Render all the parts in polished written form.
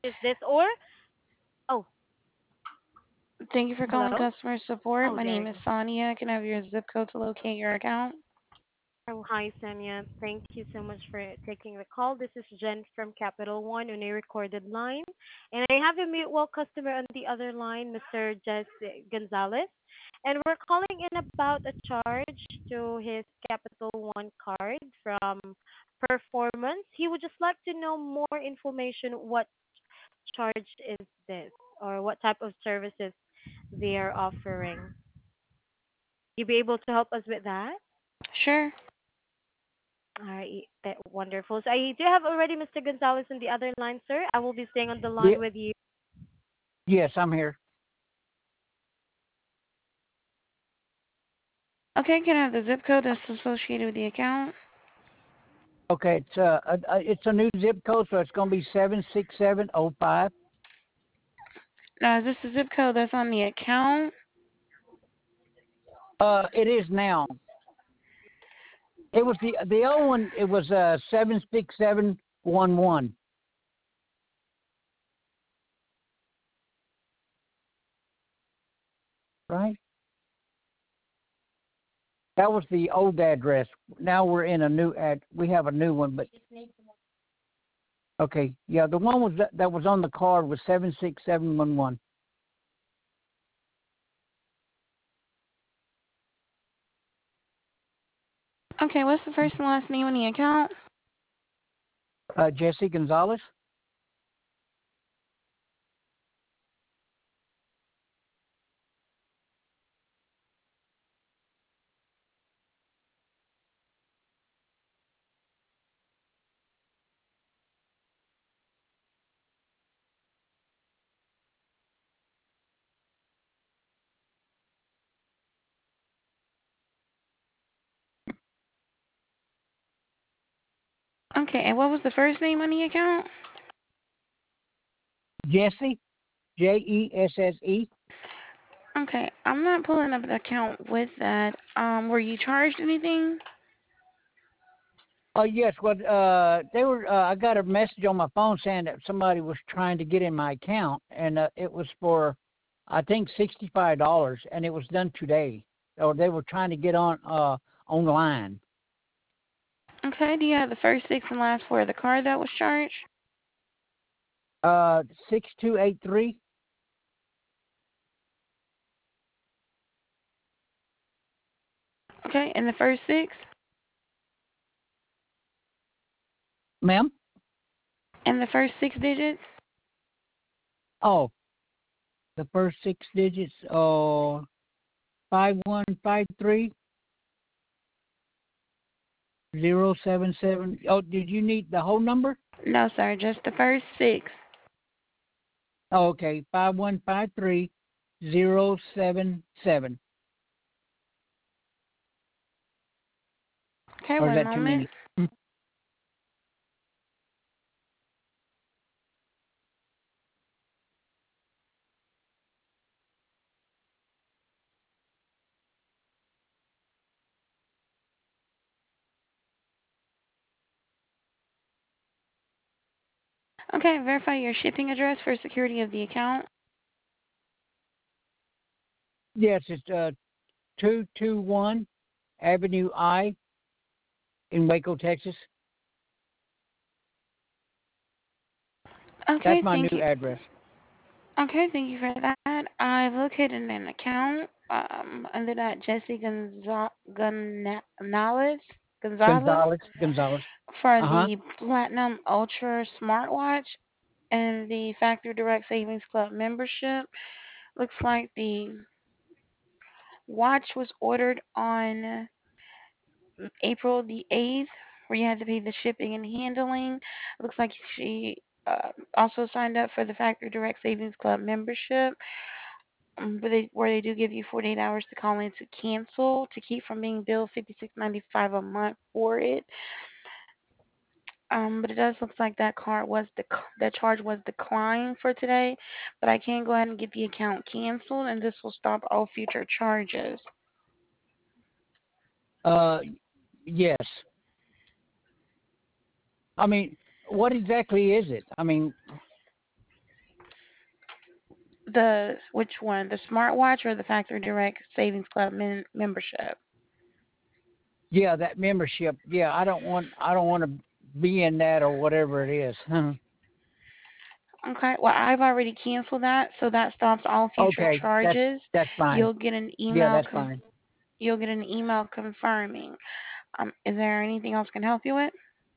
Is this or? Oh, Thank you for calling hello. customer support. Oh, My there name you is go. Sonia. Can I have your zip code to locate your account? Oh, hi, Sonia. Thank you so much for taking the call. This is Jen from Capital One on a recorded line, and I have a mutual customer on the other line, Mr. Jesse Gonzalez, and we're calling in about a charge to his Capital One card from Performance. He would just like to know more information. What charge is this, or what type of services they are offering? You be able to help us with that? Sure. All right, that wonderful. So I do have already Mr. Gonzalez on the other line, sir. I will be staying on the Yeah, line with you. yes, I'm here. Okay, can I have the zip code that's associated with the account? Okay, it's a new zip code, so it's going to be 76705. Now, is this the zip code that's on the account? It is now. It was the old one. It was 76711. Right? That was the old address. Now we're in a new We have a new one, but okay, yeah, the one was that was on the card was 76711. Okay, what's the first and last name on the account? Jesse Gonzalez. Okay, and what was the first name on the account? Jesse, Jesse. Okay, I'm not pulling up the account with that. Were you charged anything? Oh yes, well, they were. I got a message on my phone saying that somebody was trying to get in my account, and it was for, I think, $65, and it was done today. Or they were trying to get on online. Okay, do you have the first six and last four of the card that was charged? 6283, Okay, and the first six? ma'am. And the first six digits? Oh, the first six digits. Oh, 5153 077. Oh, did you need the whole number? No, sir, just the first six. Oh, okay, 5153 077. Okay, Or is one that too moment. many? Okay, verify your shipping address for security of the account. Yes, it's 221 Avenue I in Waco, Texas. Okay, That's my thank new you. address. Okay, thank you for that. I've located an account under that Jesse Gonzalez Gonzalez. for Uh huh. the Platinum Ultra smartwatch and the Factory Direct Savings Club membership. Looks like the watch was ordered on April the 8th, where you had to pay the shipping and handling. It looks like she also signed up for the Factory Direct Savings Club membership, where they do give you 48 hours to call in to cancel to keep from being billed 56.95 a month for it. But it does look like that charge was declined for today. But I can go ahead and get the account canceled, and this will stop all future charges. Uh, yes. I mean, what exactly is it? I mean, The which one? The smartwatch or the Factory Direct Savings Club membership? Yeah, that membership. Yeah, I don't want to be in that or whatever it is. Okay. Well, I've already canceled that, so that stops all future Okay, charges. that's fine. You'll get an Yeah, email. that's fine. You'll get an email confirming. Is there anything else I can help you with?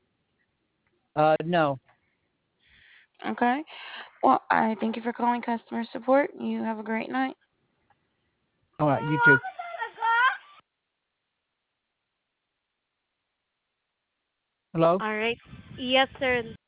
No. Okay. Well, I thank you for calling customer support. You have a great night. All right, you too. Hello. All right. Yes, sir.